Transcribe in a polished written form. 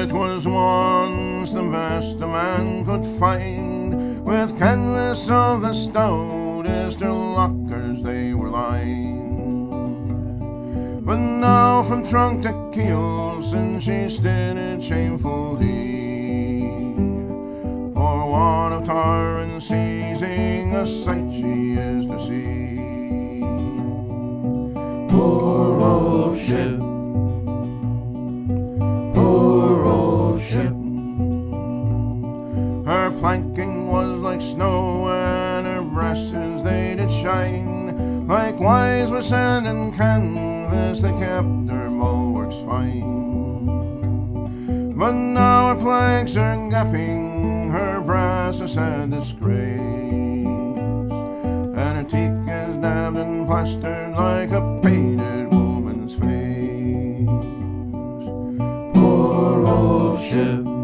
It was once the best a man could find, with canvas of the stoutest lockers they were lined. But now from trunk to keel since she stood in shameful heat, for want of tar and seizing a sight she is to see. Poor old ship, poor old ship. Her planking was like snow, and her brasses they did shine. Likewise with sand and canvas they kept her bulwarks fine. But now her planks are gapping, her brass is sad disgrace, and her teak is dabbed and plastered like a painted woman's face. Poor old ship,